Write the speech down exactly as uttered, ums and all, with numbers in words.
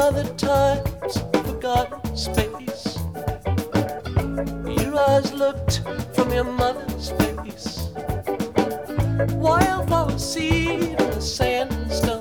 other times, forgotten space. Your eyes looked from your mother's face. Wildflower seed in the sand and stone.